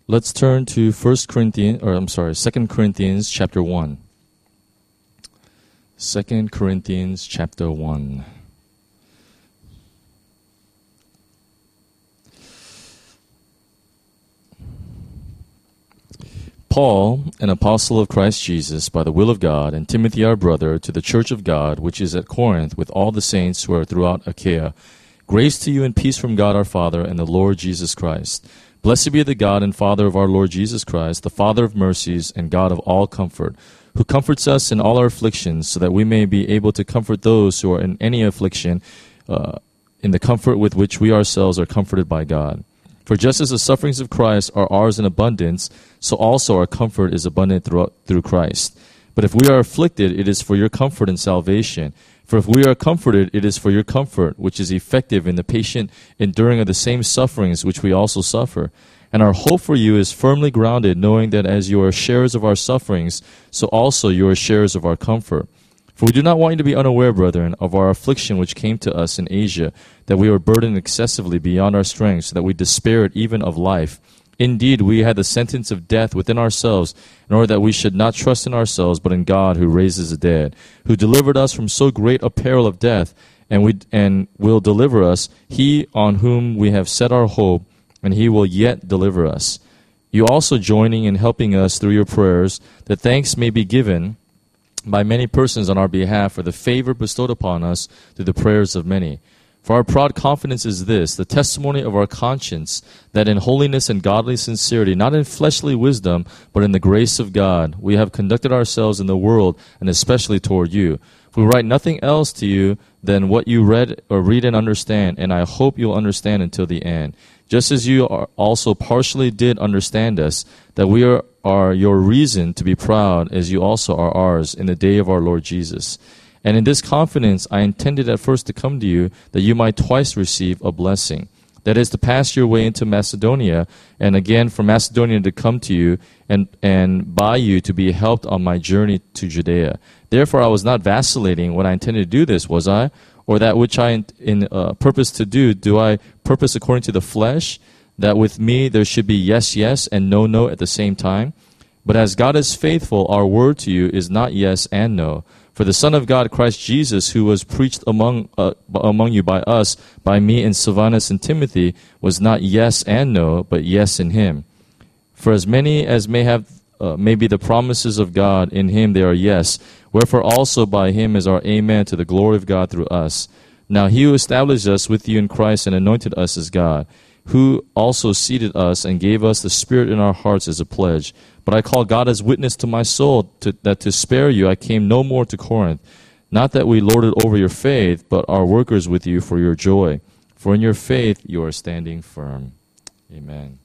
Let's turn to 2 Corinthians chapter 1. 2 Corinthians chapter 1. Paul, an apostle of Christ Jesus, by the will of God, and Timothy our brother, to the church of God, which is at Corinth, with all the saints who are throughout Achaia, grace to you and peace from God our Father and the Lord Jesus Christ. Blessed be the God and Father of our Lord Jesus Christ, the Father of mercies and God of all comfort, who comforts us in all our afflictions, so that we may be able to comfort those who are in any affliction in the comfort with which we ourselves are comforted by God. For just as the sufferings of Christ are ours in abundance, so also our comfort is abundant through Christ. But if we are afflicted, it is for your comfort and salvation. For if we are comforted, it is for your comfort, which is effective in the patient enduring of the same sufferings which we also suffer. And our hope for you is firmly grounded, knowing that as you are sharers of our sufferings, so also you are sharers of our comfort. For we do not want you to be unaware, brethren, of our affliction which came to us in Asia, that we were burdened excessively beyond our strength, so that we despaired even of life. Indeed, we had the sentence of death within ourselves, in order that we should not trust in ourselves, but in God who raises the dead, who delivered us from so great a peril of death, and will deliver us, he on whom we have set our hope, and he will yet deliver us. You also joining in helping us through your prayers, that thanks may be given by many persons on our behalf for the favor bestowed upon us through the prayers of many. For our proud confidence is this, the testimony of our conscience, that in holiness and godly sincerity, not in fleshly wisdom, but in the grace of God, we have conducted ourselves in the world, and especially toward you. We write nothing else to you than what you read and understand, and I hope you'll understand until the end. Just as you also partially did understand us, that we are your reason to be proud, as you also are ours in the day of our Lord Jesus. And in this confidence I intended at first to come to you, that you might twice receive a blessing. That is, to pass your way into Macedonia, and again from Macedonia to come to you, and by you to be helped on my journey to Judea. Therefore I was not vacillating when I intended to do this, was I? Or that which I purpose to do I purpose according to the flesh? That with me there should be yes, yes, and no, no at the same time? But as God is faithful, our word to you is not yes and no. For the Son of God, Christ Jesus, who was preached among you by us, by me and Silvanus and Timothy, was not yes and no, but yes in him. For as many as may have maybe the promises of God, in him they are yes. Wherefore also by him is our amen to the glory of God through us. Now he who established us with you in Christ and anointed us as God, who also seated us and gave us the Spirit in our hearts as a pledge. But I call God as witness to my soul, that to spare you I came no more to Corinth. Not that we lorded over your faith, but are workers with you for your joy. For in your faith you are standing firm. Amen.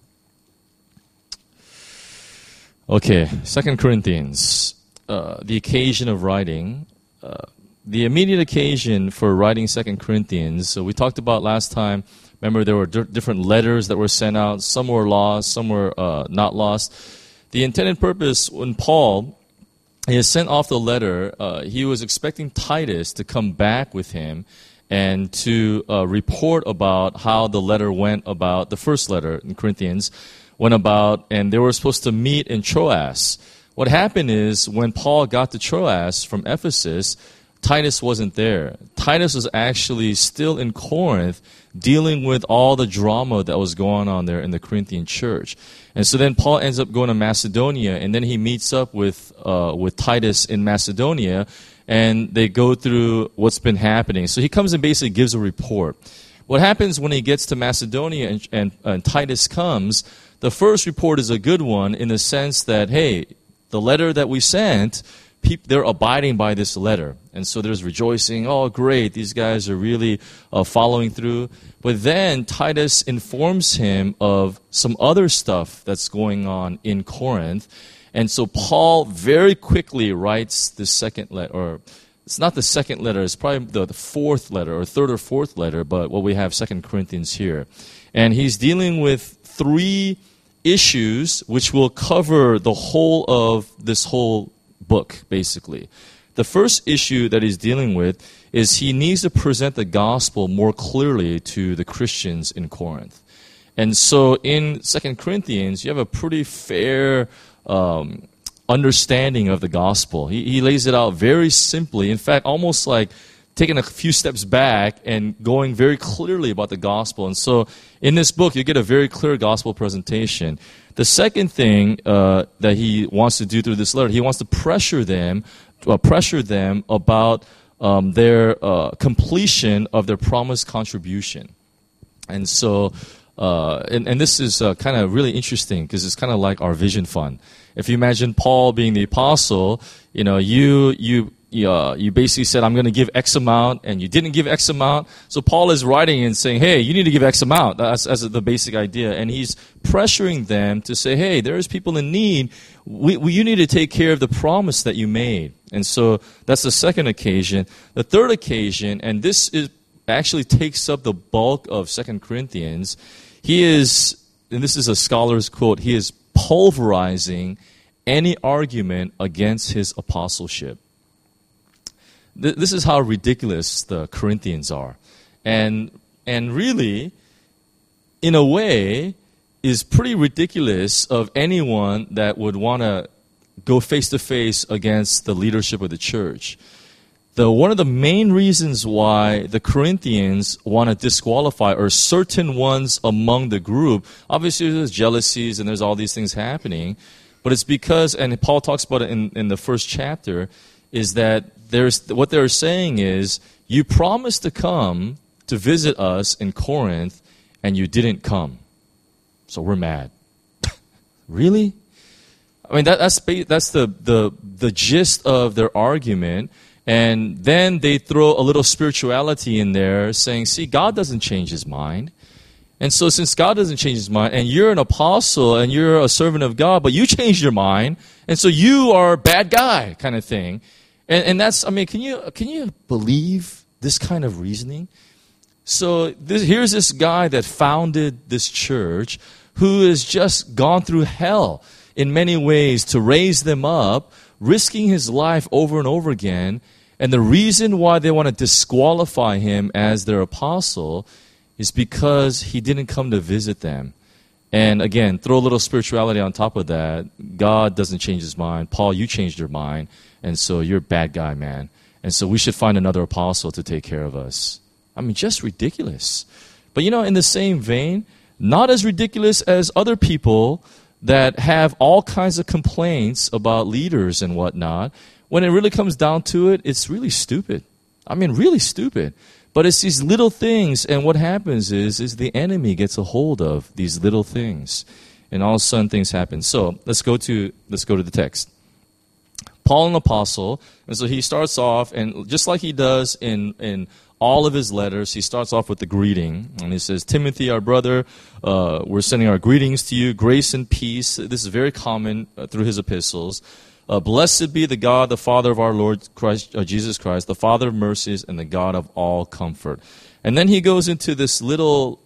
Okay, 2 Corinthians. The occasion of writing. The immediate occasion for writing 2 Corinthians. So we talked about last time. Remember, there were different letters that were sent out. Some were lost, some were not lost. The intended purpose, when Paul had sent off the letter, he was expecting Titus to come back with him and to report about how the letter went about, the first letter in Corinthians went about, and they were supposed to meet in Troas. What happened is, when Paul got to Troas from Ephesus, Titus wasn't there. Titus was actually still in Corinth, dealing with all the drama that was going on there in the Corinthian church. And so then Paul ends up going to Macedonia, and then he meets up with Titus in Macedonia, and they go through what's been happening. So he comes and basically gives a report. What happens when he gets to Macedonia and Titus comes, the first report is a good one in the sense that, hey, the letter that we sent, they're abiding by this letter. And so there's rejoicing. Oh, great, these guys are really following through. But then Titus informs him of some other stuff that's going on in Corinth. And so Paul very quickly writes the second letter, or it's not the second letter, it's probably the fourth letter, or third or fourth letter, but we have 2 Corinthians here. And he's dealing with 3 issues which will cover the whole of this whole book, basically. The first issue that he's dealing with is he needs to present the gospel more clearly to the Christians in Corinth. And so in 2 Corinthians, you have a pretty fair understanding of the gospel. He lays it out very simply. In fact, almost like taking a few steps back and going very clearly about the gospel. And so in this book, you get a very clear gospel presentation. The second thing that he wants to do through this letter, he wants to pressure them about their completion of their promised contribution. And so, and this is kind of really interesting because it's kind of like our vision fund. If you imagine Paul being the apostle, you basically said, I'm going to give X amount, and you didn't give X amount. So Paul is writing and saying, hey, you need to give X amount. That's the basic idea. And he's pressuring them to say, hey, there's people in need. You need to take care of the promise that you made. And so that's the second occasion. The third occasion, and this actually takes up the bulk of 2 Corinthians, he is, and this is a scholar's quote, he is pulverizing any argument against his apostleship. This is how ridiculous the Corinthians are. And really, in a way, is pretty ridiculous of anyone that would want to go face-to-face against the leadership of the church. One of the main reasons why the Corinthians want to disqualify, or certain ones among the group, obviously there's jealousies and there's all these things happening, but it's because, and Paul talks about it in the first chapter, is that what they're saying is, you promised to come to visit us in Corinth, and you didn't come. So we're mad. Really? I mean, that's the gist of their argument. And then they throw a little spirituality in there, saying, see, God doesn't change his mind. And so since God doesn't change his mind, and you're an apostle, and you're a servant of God, but you changed your mind, and so you are a bad guy, kind of thing. And that's, I mean, can you believe this kind of reasoning? So here's this guy that founded this church who has just gone through hell in many ways to raise them up, risking his life over and over again. And the reason why they want to disqualify him as their apostle is because he didn't come to visit them. And again, throw a little spirituality on top of that. God doesn't change his mind. Paul, you changed your mind. And so you're a bad guy, man. And so we should find another apostle to take care of us. I mean, just ridiculous. But in the same vein, not as ridiculous as other people that have all kinds of complaints about leaders and whatnot. When it really comes down to it, it's really stupid. I mean, really stupid. But it's these little things, and what happens is the enemy gets a hold of these little things. And all of a sudden things happen. So let's go to the text. Paul, an apostle, and so he starts off, and just like he does in all of his letters, he starts off with the greeting. And he says, Timothy, our brother, we're sending our greetings to you, grace and peace. This is very common through his epistles. Blessed be the God, the Father of our Lord Jesus Christ, the Father of mercies and the God of all comfort. And then he goes into this little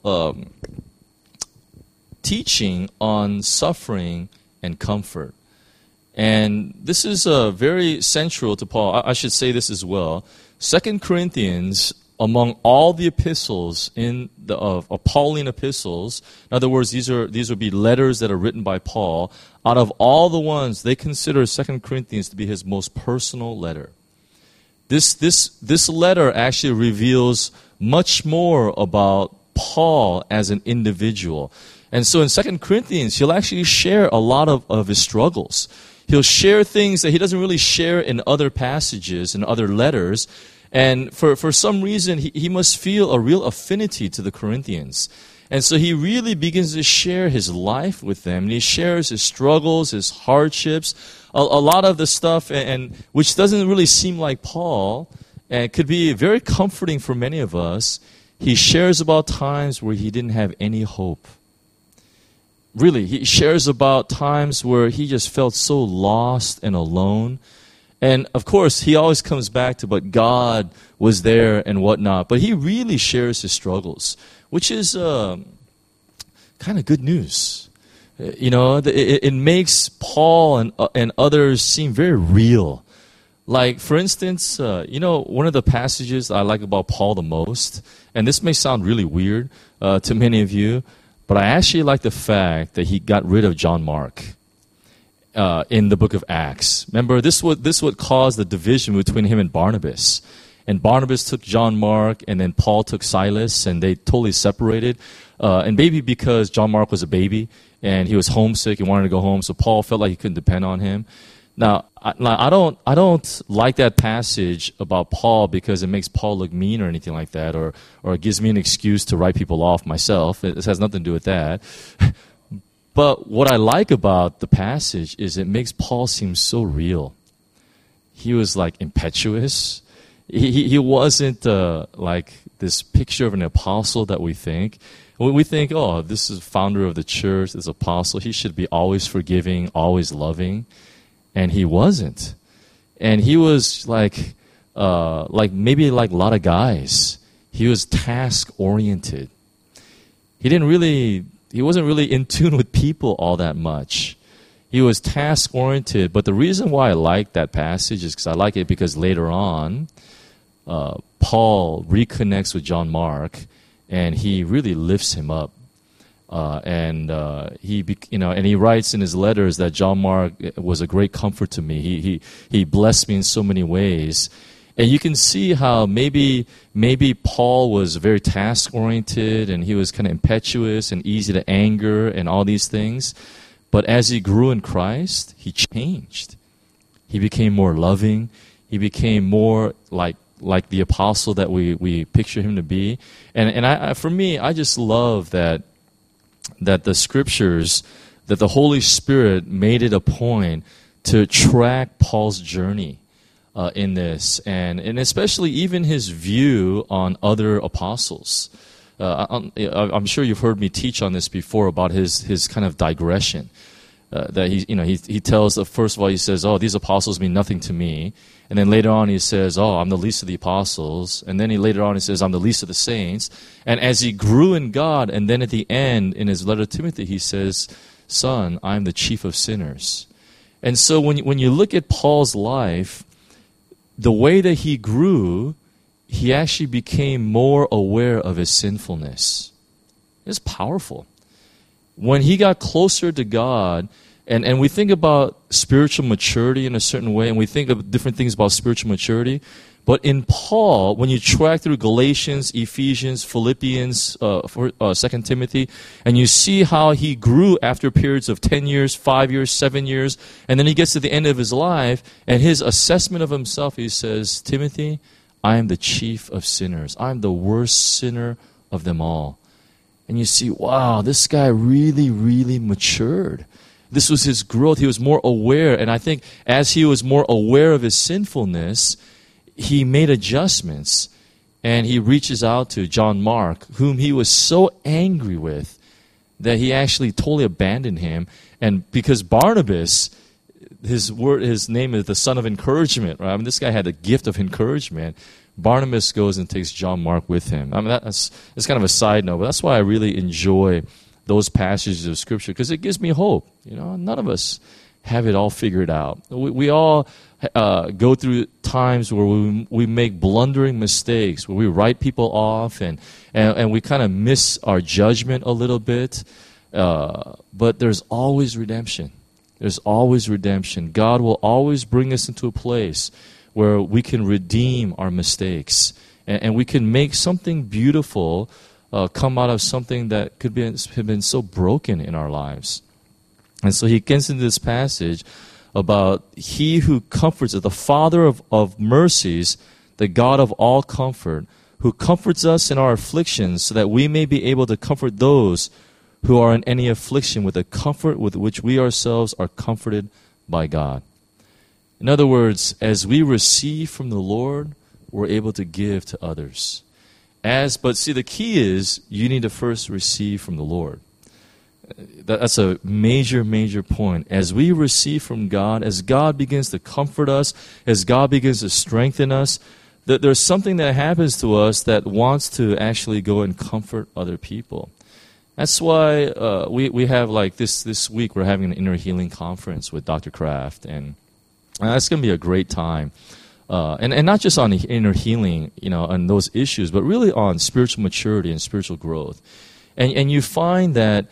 teaching on suffering and comfort. And this is very central to Paul. I should say this as well. 2 Corinthians, among all the epistles of Pauline epistles, in other words, these would be letters that are written by Paul. Out of all the ones, they consider 2 Corinthians to be his most personal letter. This letter actually reveals much more about Paul as an individual. And so in 2 Corinthians, he'll actually share a lot of his struggles. He'll share things that he doesn't really share in other passages and other letters. And for some reason, he must feel a real affinity to the Corinthians. And so he really begins to share his life with them. And he shares his struggles, his hardships, a lot of the stuff, and which doesn't really seem like Paul, and could be very comforting for many of us. He shares about times where he didn't have any hope. Really, he shares about times where he just felt so lost and alone. And of course, he always comes back to, but God was there and whatnot. But he really shares his struggles, which is kind of good news. It makes Paul and others seem very real. Like, for instance, one of the passages I like about Paul the most, and this may sound really weird to many of you, but But I actually like the fact that he got rid of John Mark in the book of Acts. Remember, this would cause the division between him and Barnabas. And Barnabas took John Mark, and then Paul took Silas, and they totally separated. And maybe because John Mark was a baby, and he was homesick and wanted to go home, so Paul felt like he couldn't depend on him. Now, I don't like that passage about Paul because it makes Paul look mean or anything like that, or it gives me an excuse to write people off myself. It has nothing to do with that. But what I like about the passage is it makes Paul seem so real. He was like impetuous. He wasn't like this picture of an apostle that we think. We think, oh, this is founder of the church, this apostle. He should be always forgiving, always loving. And he wasn't. And he was like maybe like a lot of guys. He was task-oriented. He wasn't really in tune with people all that much. He was task-oriented. But the reason why I like that passage is because I like it because later on, Paul reconnects with John Mark, and he really lifts him up. And he writes in his letters that John Mark was a great comfort to me. He blessed me in so many ways. And you can see how maybe Paul was very task-oriented, and he was kind of impetuous and easy to anger and all these things. But as he grew in Christ, he changed. He became more loving. He became more like the apostle that we picture him to be. And for me, I just love that the scriptures, that the Holy Spirit made it a point to track Paul's journey in this, and especially even his view on other apostles. I'm sure you've heard me teach on this before about his kind of digression. That he tells, first of all, he says, oh, these apostles mean nothing to me. And then later on he says, oh, I'm the least of the apostles. And then later on he says, I'm the least of the saints. And as he grew in God, and then at the end, in his letter to Timothy, he says, son, I'm the chief of sinners. And so when you look at Paul's life, the way that he grew, he actually became more aware of his sinfulness. It's powerful. When he got closer to God, and we think about spiritual maturity in a certain way, and we think of different things about spiritual maturity, but in Paul, when you track through Galatians, Ephesians, Philippians, 2 Timothy, and you see how he grew after periods of 10 years, 5 years, 7 years, and then he gets to the end of his life, and his assessment of himself, he says, Timothy, I am the chief of sinners. I am the worst sinner of them all. And you see, wow, this guy really, really matured. This was his growth. He was more aware. And I think as he was more aware of his sinfulness, he made adjustments. And he reaches out to John Mark, whom he was so angry with that he actually totally abandoned him. And because Barnabas, his name is the son of encouragement, right? I mean, this guy had the gift of encouragement. Barnabas goes and takes John Mark with him. I mean, that's kind of a side note, but that's why I really enjoy those passages of Scripture, because it gives me hope. None of us have it all figured out. We all go through times where we make blundering mistakes, where we write people off, and we kind of miss our judgment a little bit. But there's always redemption. There's always redemption. God will always bring us into a place where we can redeem our mistakes, and we can make something beautiful come out of something that could have been so broken in our lives. And so he gets into this passage about he who comforts us, the Father of mercies, the God of all comfort, who comforts us in our afflictions so that we may be able to comfort those who are in any affliction with the comfort with which we ourselves are comforted by God. In other words, as we receive from the Lord, we're able to give to others. But see, the key is you need to first receive from the Lord. That's a major, major point. As we receive from God, as God begins to comfort us, as God begins to strengthen us, there's something that happens to us that wants to actually go and comfort other people. That's why we have, like this week, we're having an inner healing conference with Dr. Kraft, and that's going to be a great time. And not just on inner healing, on those issues, but really on spiritual maturity and spiritual growth. And you find that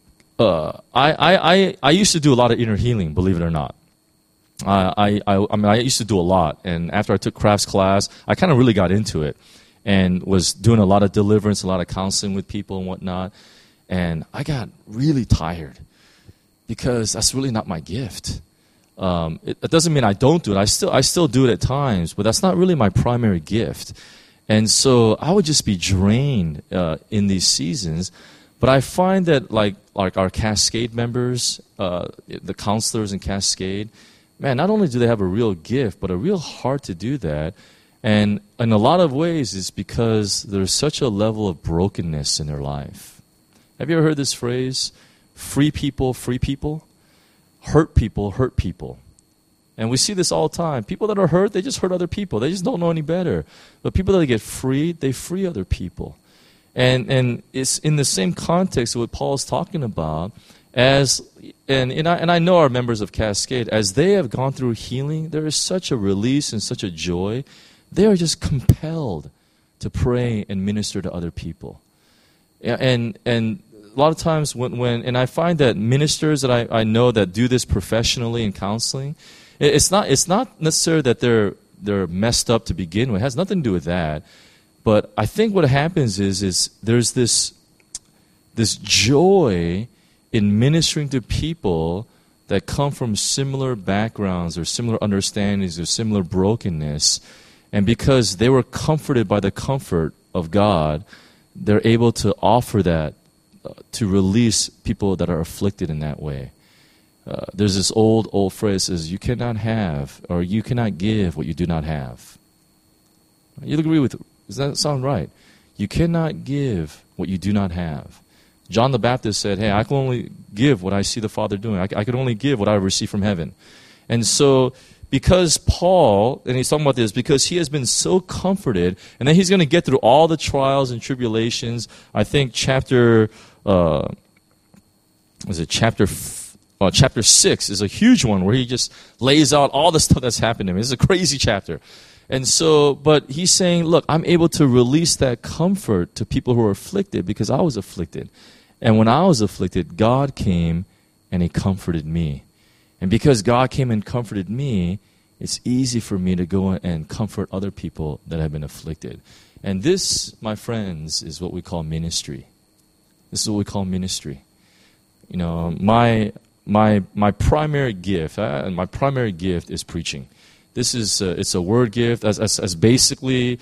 I used to do a lot of inner healing, believe it or not. I mean, I used to do a lot. And after I took crafts class, I kind of really got into it and was doing a lot of deliverance, a lot of counseling with people and whatnot. And I got really tired because that's really not my gift. It doesn't mean I don't do it. I still do it at times, but that's not really my primary gift. And so I would just be drained in these seasons. But I find that like our Cascade members, the counselors in Cascade, man, not only do they have a real gift, but a real heart to do that. And in a lot of ways, it's because there's such a level of brokenness in their life. Have you ever heard this phrase? Free people, free people. Hurt people, hurt people. And we see this all the time. People that are hurt, they just hurt other people. They just don't know any better. But people that get freed, they free other people. And it's in the same context of what Paul's talking about. And I know our members of Cascade, as they have gone through healing, there is such a release and such a joy. They are just compelled to pray and minister to other people. And a lot of times when I find that ministers that I know that do this professionally in counseling, it's not necessarily that they're messed up to begin with. It has nothing to do with that. But I think what happens is there's this joy in ministering to people that come from similar backgrounds or similar understandings or similar brokenness. And because they were comforted by the comfort of God, they're able to offer that to release people that are afflicted in that way. There's this old phrase that says, you cannot have or you cannot give what you do not have. You'll agree with it. Does that sound right? You cannot give what you do not have. John the Baptist said, hey, I can only give what I see the Father doing. I can only give what I receive from heaven. And so because Paul, and he's talking about this, because he has been so comforted, and then he's going to get through all the trials and tribulations. I think chapter 6 is a huge one where he just lays out all the stuff that's happened to him. It's a crazy chapter. And so, but he's saying, look, I'm able to release that comfort to people who are afflicted because I was afflicted. And when I was afflicted, God came and he comforted me. And because God came and comforted me, it's easy for me to go and comfort other people that have been afflicted. And this, my friends, is what we call ministry. This is what we call ministry. You know, my primary gift, my primary gift is preaching. This is it's a word gift as basically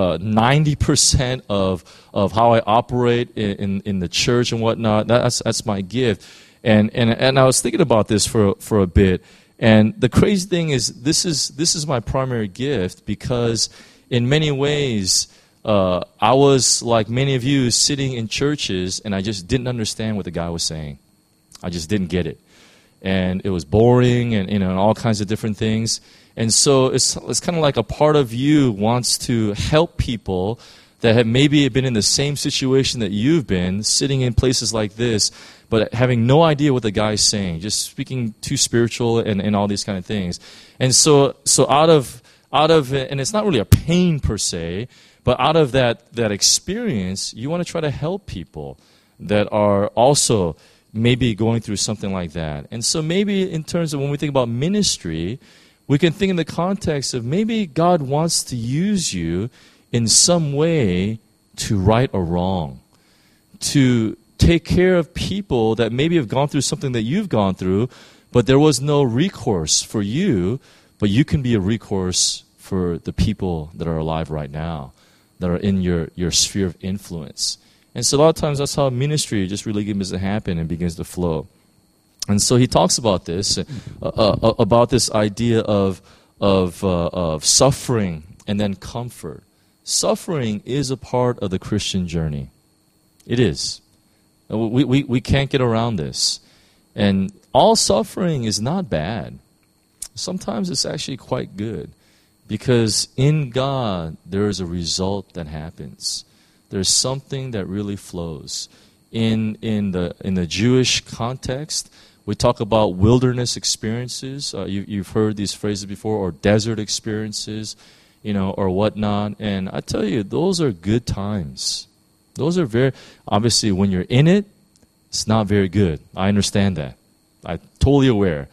90% of how I operate in the church and whatnot. That's my gift. And I was thinking about this for a bit. And the crazy thing is this is my primary gift because in many ways I was like many of you sitting in churches and I just didn't understand what the guy was saying. I just didn't get it. And it was boring and all kinds of different things. And so it's kind of like a part of you wants to help people that have maybe been in the same situation that you've been, sitting in places like this, but having no idea what the guy's saying, just speaking too spiritual and all these kind of things. And so out of it, and it's not really a pain per se, but out of that experience, you want to try to help people that are also maybe going through something like that. And so maybe in terms of when we think about ministry, we can think in the context of maybe God wants to use you in some way to right a wrong, to take care of people that maybe have gone through something that you've gone through, but there was no recourse for you, but you can be a recourse for the people that are alive right now, that are in your sphere of influence. And so a lot of times that's how ministry just really begins to happen and begins to flow. And so he talks about this, about this idea of suffering and then comfort. Suffering is a part of the Christian journey. It is. We can't get around this. And all suffering is not bad. Sometimes it's actually quite good. Because in God, there is a result that happens. There's something that really flows. In the Jewish context, we talk about wilderness experiences. You've heard these phrases before, or desert experiences, or whatnot. And I tell you, those are good times. Those are very, obviously, when you're in it, it's not very good. I understand that. I'm totally aware.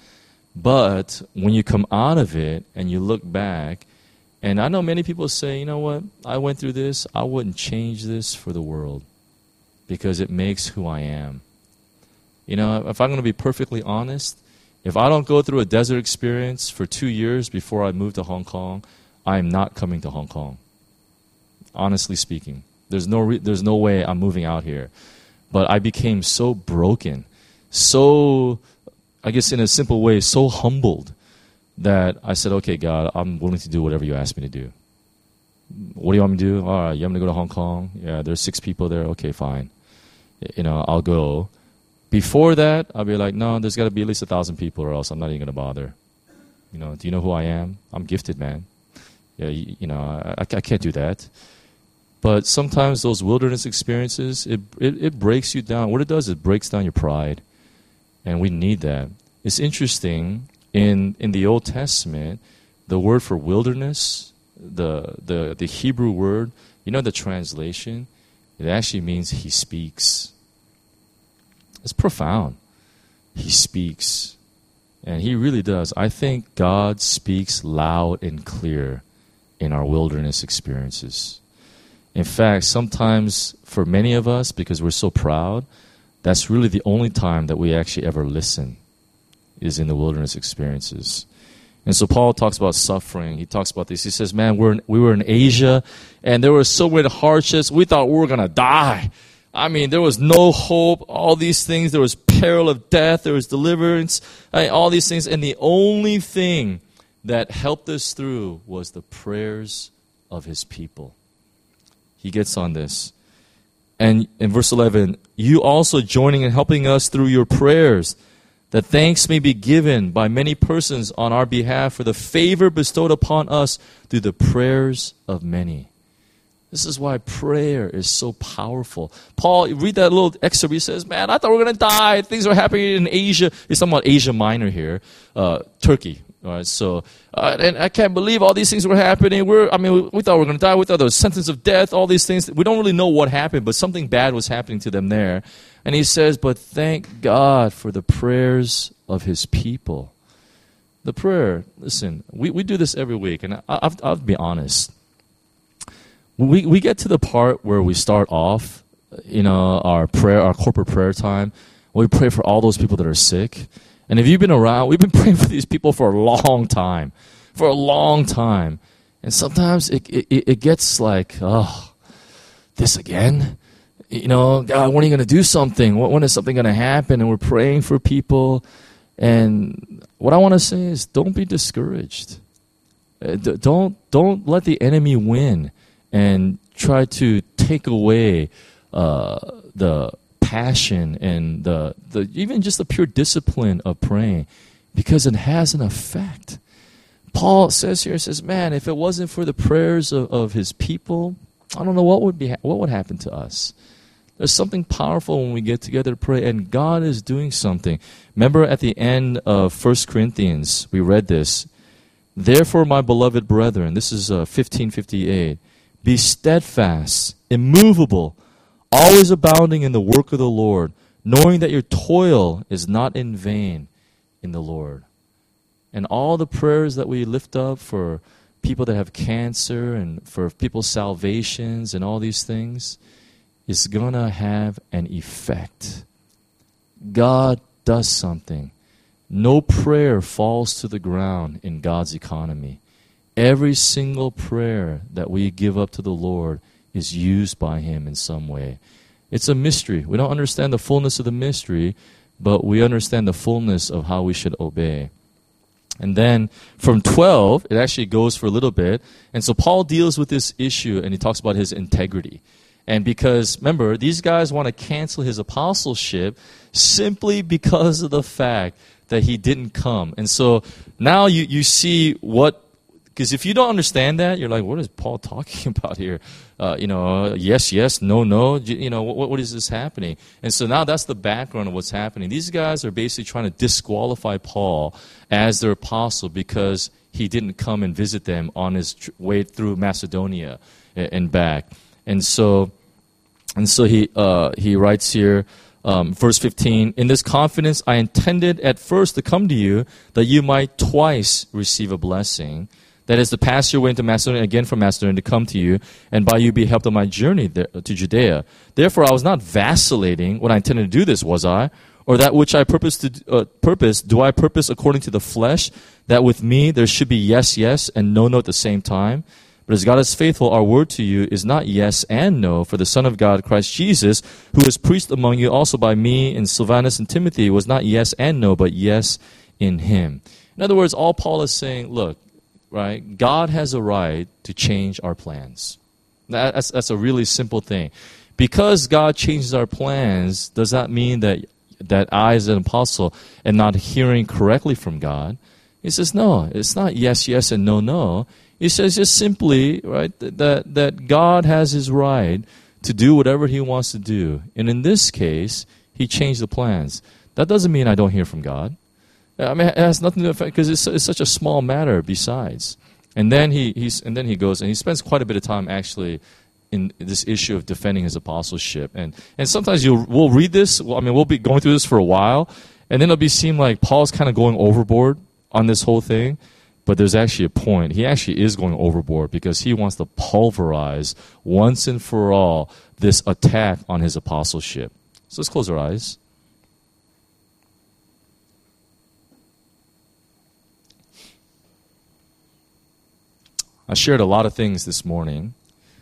But when you come out of it and you look back, and I know many people say, you know what, I went through this, I wouldn't change this for the world because it makes who I am. You know, if I'm going to be perfectly honest, if I don't go through a desert experience for 2 years before I move to Hong Kong, I'm not coming to Hong Kong. Honestly speaking. There's no way I'm moving out here. But I became so broken, so, I guess in a simple way, so humbled that I said, okay, God, I'm willing to do whatever you ask me to do. What do you want me to do? All right, you want me to go to Hong Kong? Yeah, there's 6 people there. Okay, fine. You know, I'll go. Before that, I'll be like, no, there's got to be at least 1,000 people or else I'm not even going to bother. You know, do you know who I am? I'm gifted, man. Yeah, you know, I can't do that. But sometimes those wilderness experiences, it breaks you down. What it does, it breaks down your pride. And we need that. It's interesting, in the Old Testament, the word for wilderness, the Hebrew word, you know the translation? It actually means he speaks. It's profound. He speaks. And he really does. I think God speaks loud and clear in our wilderness experiences. In fact, sometimes for many of us, because we're so proud, that's really the only time that we actually ever listen, is in the wilderness experiences. And so Paul talks about suffering. He talks about this. He says, man, we were in Asia, and there were so many hardships. We thought we were going to die. I mean, there was no hope, all these things. There was peril of death. There was deliverance, all these things. And the only thing that helped us through was the prayers of his people. He gets on this. And in verse 11, you also joining and helping us through your prayers, that thanks may be given by many persons on our behalf for the favor bestowed upon us through the prayers of many. This is why prayer is so powerful. Paul, read that little excerpt. He says, man, I thought we were going to die. Things are happening in Asia. He's talking about Asia Minor here, Turkey. All right, so, and I can't believe all these things were happening. We thought we were going to die. We thought there was sentence of death, all these things. We don't really know what happened, but something bad was happening to them there. And he says, but thank God for the prayers of his people. The prayer, listen, we do this every week, and I'll be honest. We get to the part where we start off, you know, our corporate prayer time. We pray for all those people that are sick. And if you've been around, we've been praying for these people for a long time. And sometimes it gets like, oh, this again? You know, God, when are you going to do something? When is something going to happen? And we're praying for people. And what I want to say is, don't be discouraged. Don't let the enemy win and try to take away the passion and the even just the pure discipline of praying, because it has an effect. Paul says here, man, if it wasn't for the prayers of his people, I don't know what would happen to us. There's something powerful when we get together to pray, and God is doing something. Remember at the end of 1 Corinthians, we read this. Therefore, my beloved brethren, this is 15:58, be steadfast, immovable, always abounding in the work of the Lord, knowing that your toil is not in vain in the Lord. And all the prayers that we lift up for people that have cancer and for people's salvations and all these things is going to have an effect. God does something. No prayer falls to the ground in God's economy. Every single prayer that we give up to the Lord is used by him in some way. It's a mystery. We don't understand the fullness of the mystery, but we understand the fullness of how we should obey. And then from 12, it actually goes for a little bit. And so Paul deals with this issue, and he talks about his integrity. And because, remember, these guys want to cancel his apostleship simply because of the fact that he didn't come. And so now you see what, because if you don't understand that, you're like, what is Paul talking about here? Yes, yes, no, no. What is this happening? And so now that's the background of what's happening. These guys are basically trying to disqualify Paul as their apostle because he didn't come and visit them on his way through Macedonia and back. And so And so he writes here, verse 15, in this confidence I intended at first to come to you, that you might twice receive a blessing. That is, to pass your way into Macedonia, again from Macedonia, to come to you, and by you be helped on my journey there, to Judea. Therefore I was not vacillating when I intended to do this, was I? Or that which I do I purpose according to the flesh, that with me there should be yes, yes, and no, no at the same time? But as God is faithful, our word to you is not yes and no, for the Son of God, Christ Jesus, who is preached among you also by me and Silvanus and Timothy, was not yes and no, but yes in him. In other words, all Paul is saying, look, right, God has a right to change our plans. That's a really simple thing. Because God changes our plans, does that mean that I as an apostle am not hearing correctly from God? He says, no, it's not yes, yes, and no, no. He says just simply, right, that God has his right to do whatever he wants to do. And in this case, he changed the plans. That doesn't mean I don't hear from God. I mean, it has nothing to do with, because it's such a small matter besides. And then he goes and he spends quite a bit of time actually in this issue of defending his apostleship. And sometimes we'll read this, we'll be going through this for a while, and then it'll seem like Paul's kind of going overboard on this whole thing. But there's actually a point. He actually is going overboard because he wants to pulverize once and for all this attack on his apostleship. So let's close our eyes. I shared a lot of things this morning.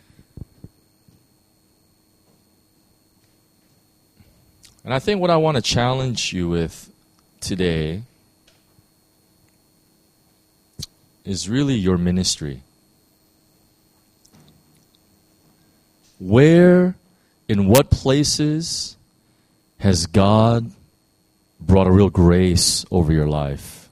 And I think what I want to challenge you with today is really your ministry. Where, in what places has God brought a real grace over your life?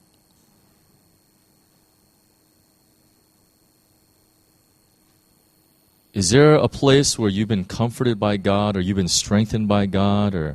Is there a place where you've been comforted by God, or you've been strengthened by God, or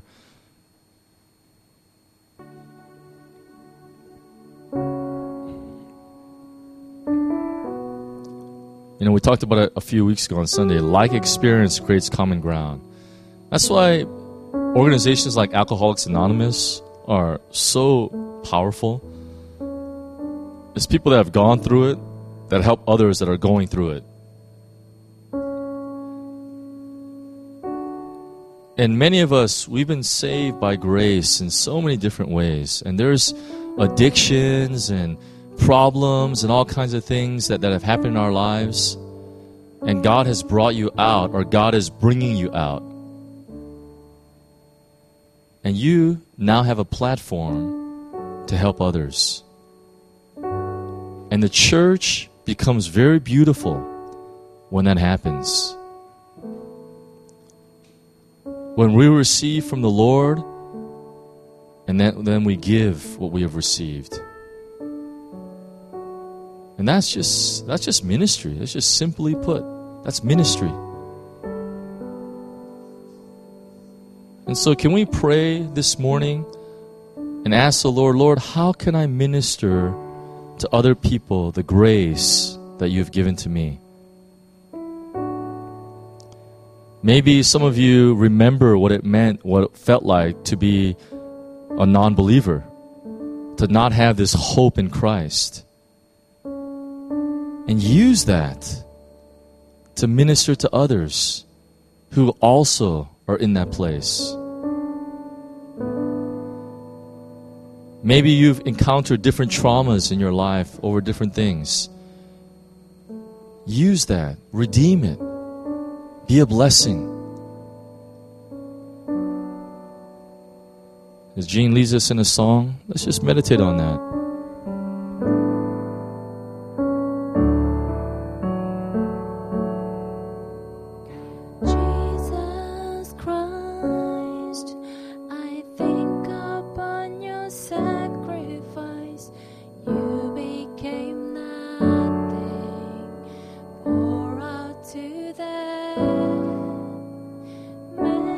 we talked about it a few weeks ago on Sunday. Like experience creates common ground. That's why organizations like Alcoholics Anonymous are so powerful. It's people that have gone through it that help others that are going through it. And many of us, we've been saved by grace in so many different ways. And there's addictions and problems and all kinds of things that have happened in our lives. And God has brought you out, or God is bringing you out. And you now have a platform to help others. And the church becomes very beautiful when that happens. When we receive from the Lord, and then we give what we have received. And that's just ministry. That's just simply put. That's ministry. And so can we pray this morning and ask the Lord, how can I minister to other people the grace that you've given to me? Maybe some of you remember what it meant, what it felt like to be a non-believer, to not have this hope in Christ. And use that to minister to others who also are in that place. Maybe you've encountered different traumas in your life over different things. Use that. Redeem it. Be a blessing. As Gene leads us in a song, let's just meditate on that.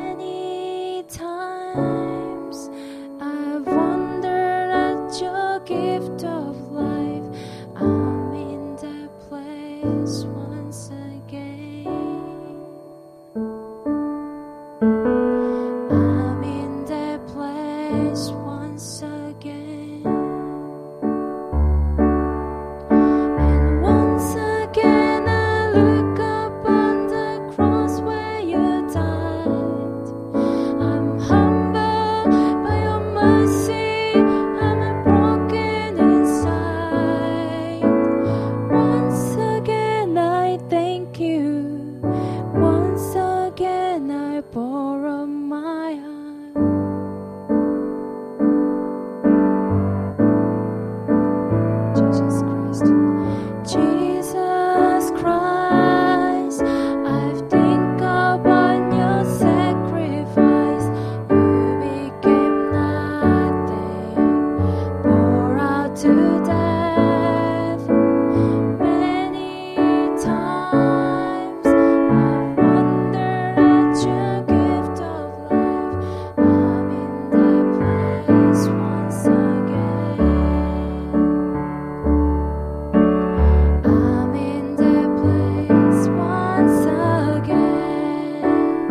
I've wondered at your once again. And once again I look upon the cross where you died. I'm humbled by your mercy. I'm broken inside. Once again I thank you. Once again I pour out my heart. Jesus Christ. Jesus Christ, I think upon your sacrifice. You became nothing, pour out to death. Many times I've wondered at your gift of life. I'm in that place once again. I'm in that place once again.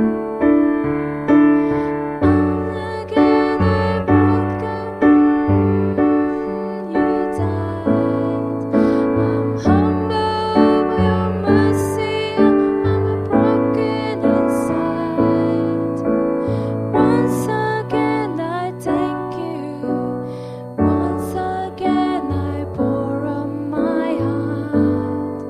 All again I broke you died. I'm humbled by your mercy. I'm broken inside. Once again I thank you. Once again I pour out my heart.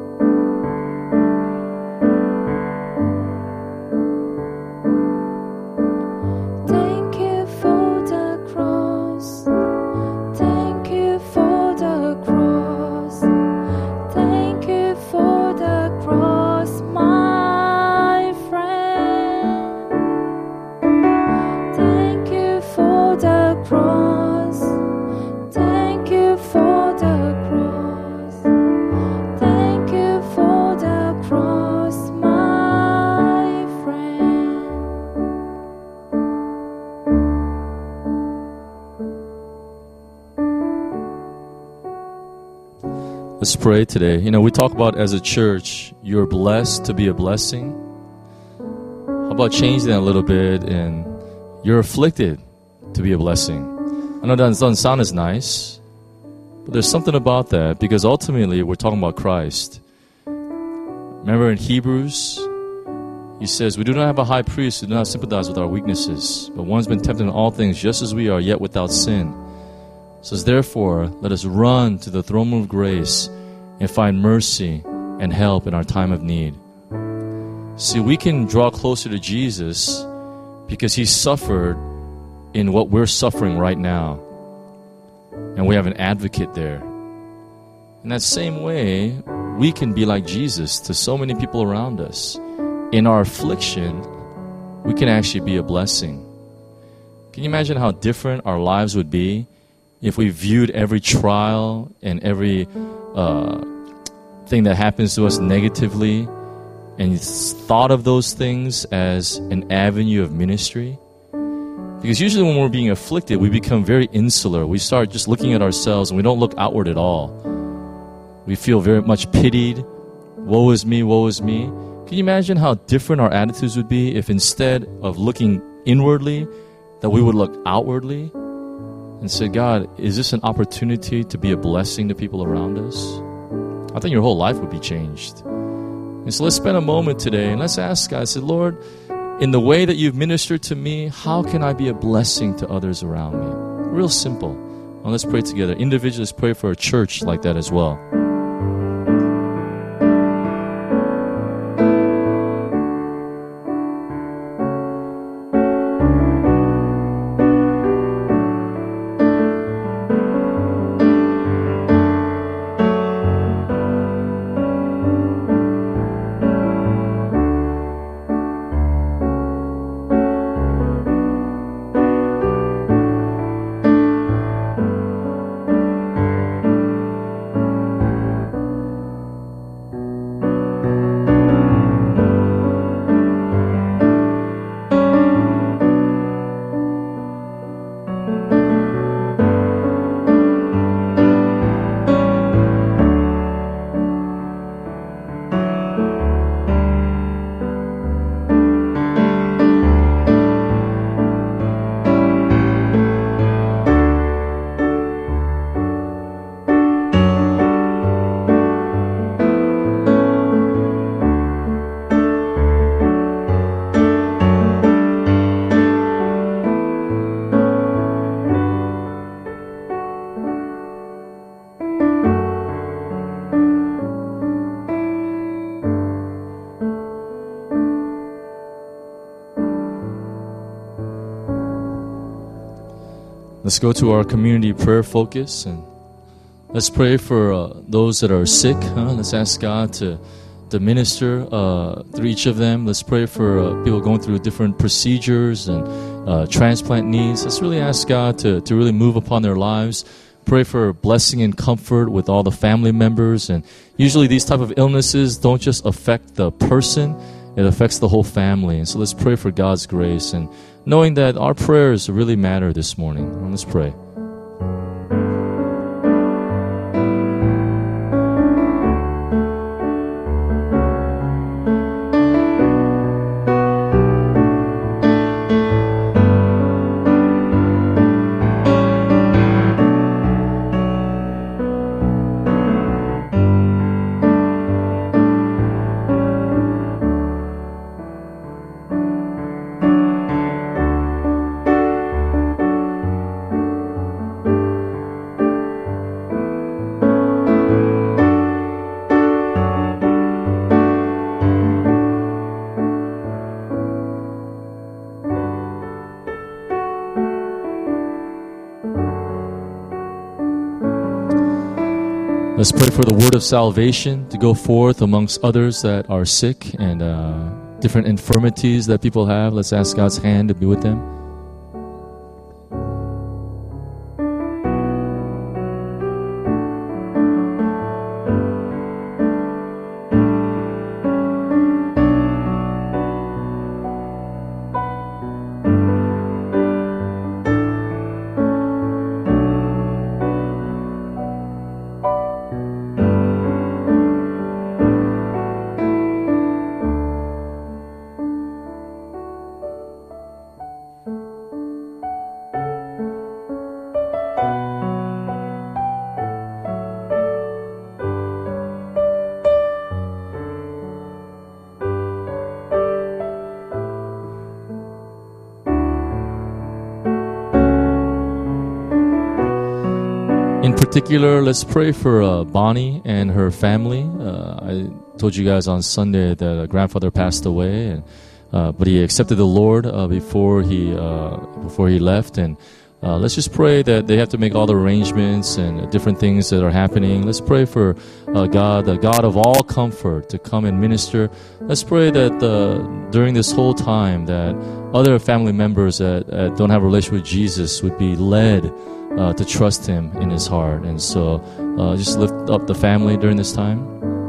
Thank you for the cross. Thank you for the cross. Thank you for the cross, my friend. Thank you for the cross. Thank you for the cross. Thank you for the cross, my friend. Let's pray today. We talk about as a church, you're blessed to be a blessing. How about changing that a little bit and you're afflicted to be a blessing? I know that doesn't sound as nice, but there's something about that because ultimately we're talking about Christ. Remember in Hebrews, he says, we do not have a high priest who does not sympathize with our weaknesses, but one's been tempted in all things just as we are, yet without sin. It says, therefore, let us run to the throne of grace and find mercy and help in our time of need. See, we can draw closer to Jesus because he suffered in what we're suffering right now. And we have an advocate there. In that same way, we can be like Jesus to so many people around us. In our affliction, we can actually be a blessing. Can you imagine how different our lives would be if we viewed every trial and every thing that happens to us negatively and thought of those things as an avenue of ministry? Because usually when we're being afflicted, we become very insular. We start just looking at ourselves and we don't look outward at all. We feel very much pitied. Woe is me, woe is me. Can you imagine how different our attitudes would be if instead of looking inwardly, that we would look outwardly and say, God, is this an opportunity to be a blessing to people around us? I think your whole life would be changed. And so let's spend a moment today and let's ask God, say, Lord, in the way that you've ministered to me, how can I be a blessing to others around me? Real simple. Well, let's pray together. Individually, let's pray for a church like that as well. Let's go to our community prayer focus and let's pray for those that are sick. Let's ask God to minister through each of them. Let's pray for people going through different procedures and transplant needs. Let's really ask God to really move upon their lives. Pray for blessing and comfort with all the family members. And usually these type of illnesses don't just affect the person, it affects the whole family. And so let's pray for God's grace and knowing that our prayers really matter this morning. Let's pray. Let's pray for the word of salvation to go forth amongst others that are sick and different infirmities that people have. Let's ask God's hand to be with them. In particular, let's pray for Bonnie and her family. I told you guys on Sunday that a grandfather passed away, and but he accepted the Lord before he left. And let's just pray that they have to make all the arrangements and different things that are happening. Let's pray for God, the God of all comfort, to come and minister. Let's pray that during this whole time that other family members that don't have a relationship with Jesus would be led to trust Him in His heart. And so just lift up the family during this time.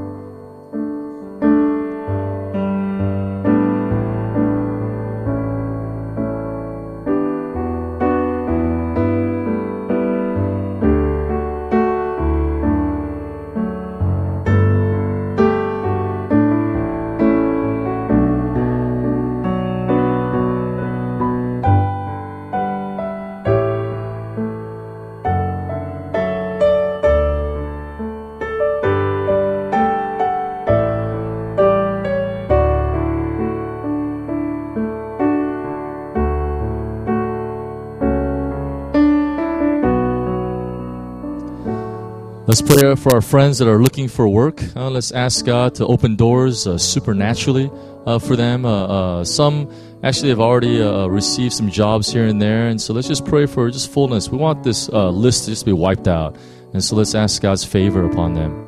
Let's pray for our friends that are looking for work. Let's ask God to open doors supernaturally for them. Some actually have already received some jobs here and there. And so let's just pray for just fullness. We want this list to just be wiped out. And so let's ask God's favor upon them.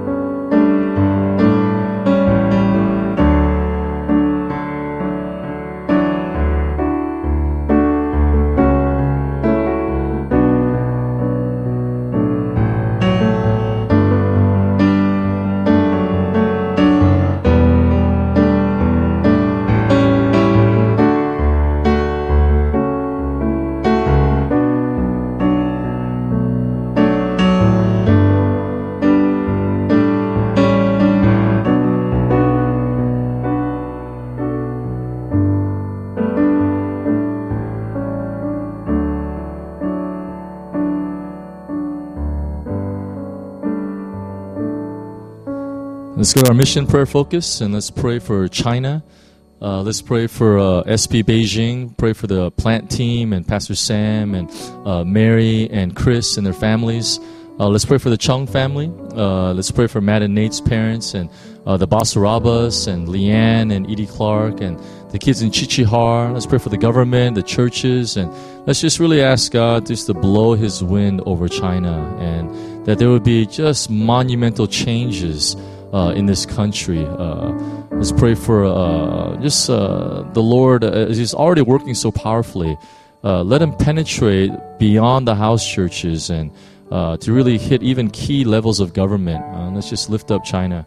Let's go to our mission prayer focus, and let's pray for China. Let's pray for SP Beijing. Pray for the plant team and Pastor Sam and Mary and Chris and their families. Let's pray for the Chung family. Let's pray for Matt and Nate's parents and the Basarabas and Leanne and Edie Clark and the kids in Chichihar. Let's pray for the government, the churches, and let's just really ask God just to blow His wind over China, and that there would be just monumental changes in this country. Let's pray for the Lord, as He's already working so powerfully. Let Him penetrate beyond the house churches and to really hit even key levels of government. Let's just lift up China.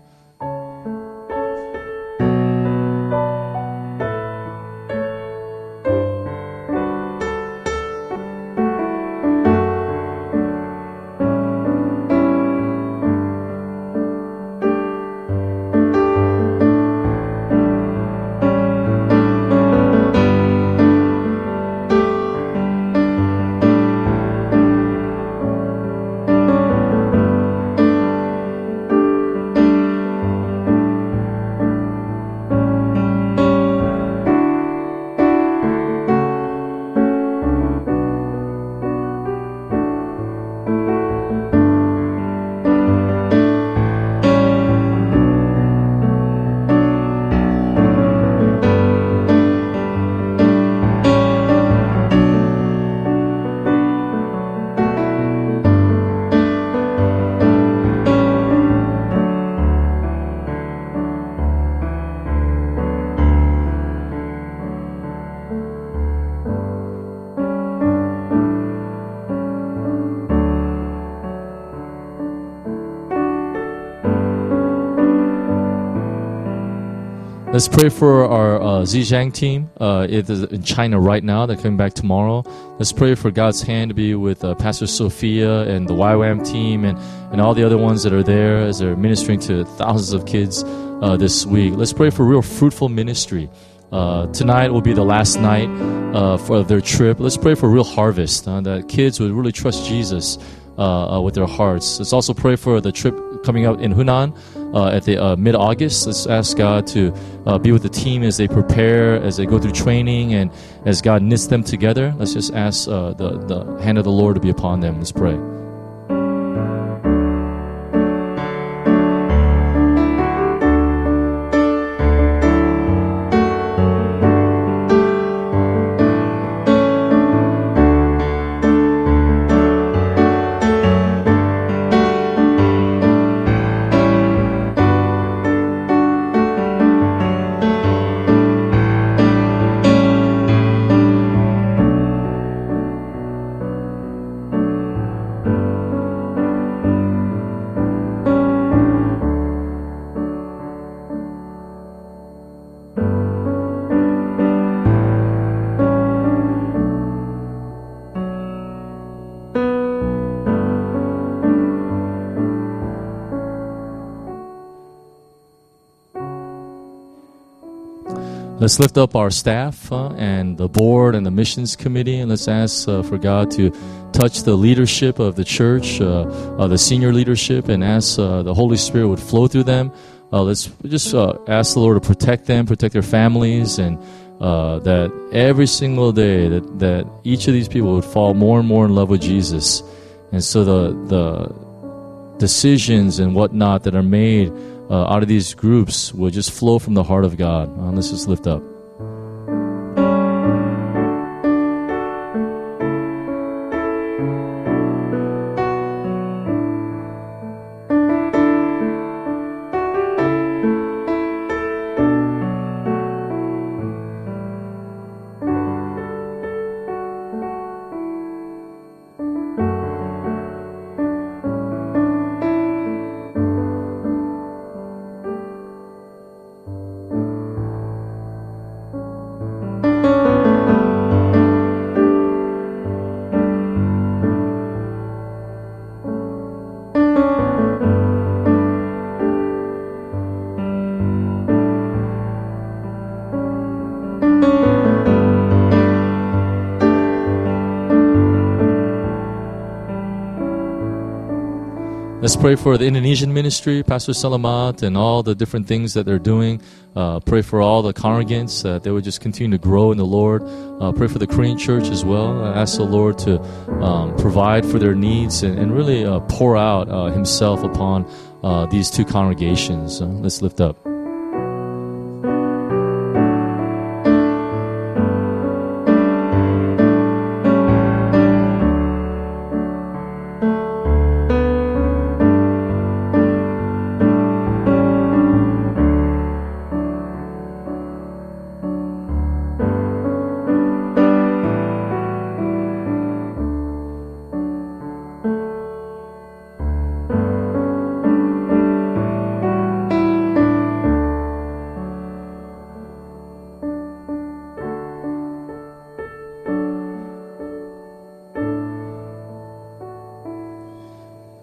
Let's pray for our Zhejiang team. It is in China right now. They're coming back tomorrow. Let's pray for God's hand to be with Pastor Sophia and the YWAM team and all the other ones that are there as they're ministering to thousands of kids this week. Let's pray for real fruitful ministry. Tonight will be the last night for their trip. Let's pray for real harvest, that kids would really trust Jesus with their hearts. Let's also pray for the trip coming up in Hunan at the mid-August. Let's ask God to be with the team as they prepare, as they go through training, and as God knits them together. Let's just ask the hand of the Lord to be upon them. Let's pray. Let's lift up our staff and the board and the missions committee, and let's ask for God to touch the leadership of the church, the senior leadership, and ask the Holy Spirit would flow through them. Let's just ask the Lord to protect them, protect their families, and that every single day that each of these people would fall more and more in love with Jesus. And so the decisions and whatnot that are made out of these groups will just flow from the heart of God. Let's just lift up. Let's pray for the Indonesian ministry, Pastor Salamat, and all the different things that they're doing. Pray for all the congregants that they would just continue to grow in the Lord. Pray for the Korean church as well. Ask the Lord to provide for their needs and really pour out Himself upon these two congregations. Let's lift up.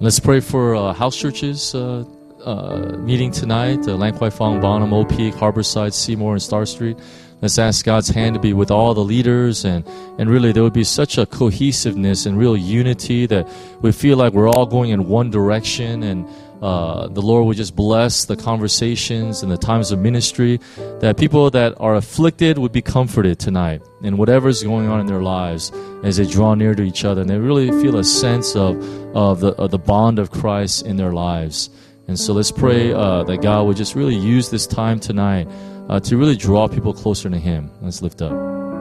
Let's pray for house churches meeting tonight, Lan Kwai Fong, Bonham, Oak Peak, Harborside, Seymour, and Star Street. Let's ask God's hand to be with all the leaders, and really there would be such a cohesiveness and real unity that we feel like we're all going in one direction, and the Lord would just bless the conversations and the times of ministry, that people that are afflicted would be comforted tonight in whatever's going on in their lives as they draw near to each other, and they really feel a sense of the bond of Christ in their lives. And so let's pray that God would just really use this time tonight to really draw people closer to Him. Let's lift up.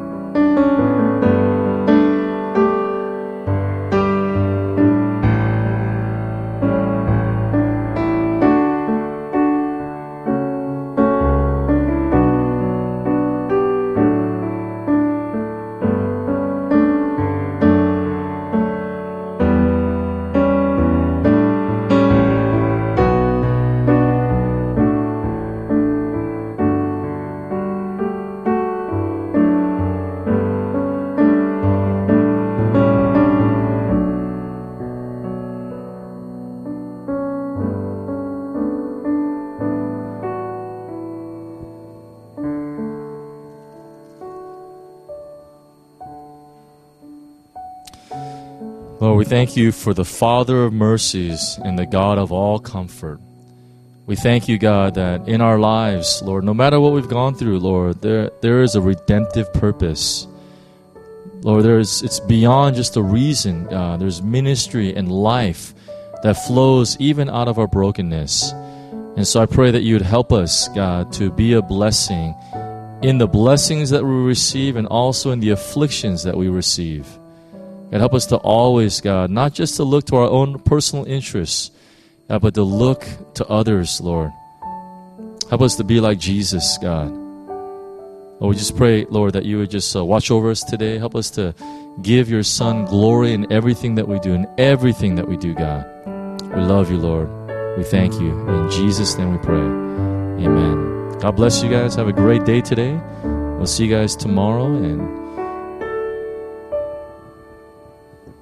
Lord, we thank you for the Father of mercies and the God of all comfort. We thank you, God, that in our lives, Lord, no matter what we've gone through, Lord, there is a redemptive purpose. Lord, it's beyond just a reason, God. There's ministry and life that flows even out of our brokenness. And so I pray that you would help us, God, to be a blessing in the blessings that we receive and also in the afflictions that we receive. God, help us to always, God, not just to look to our own personal interests, God, but to look to others, Lord. Help us to be like Jesus, God. Lord, we just pray, Lord, that you would just watch over us today. Help us to give your Son glory in everything that we do, in everything that we do, God. We love you, Lord. We thank you. In Jesus' name we pray. Amen. God bless you guys. Have a great day today. We'll see you guys tomorrow, and